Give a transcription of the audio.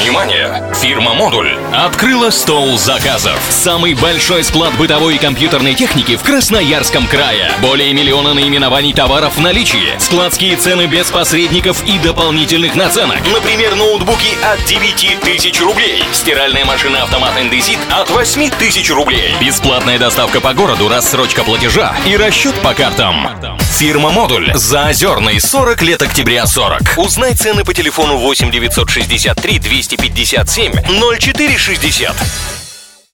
Внимание! Фирма «Модуль» открыла стол заказов. Самый большой склад бытовой и компьютерной техники в Красноярском крае. Более миллиона наименований товаров в наличии. Складские цены без посредников и дополнительных наценок. Например, ноутбуки от 9000 рублей. Стиральная машина-автомат Indesit от 8000 рублей. Бесплатная доставка по городу, рассрочка платежа и расчет по картам. Фирма «Модуль». Заозерный, 40 лет октября 40. Узнай цены по телефону 8 963 257 0460.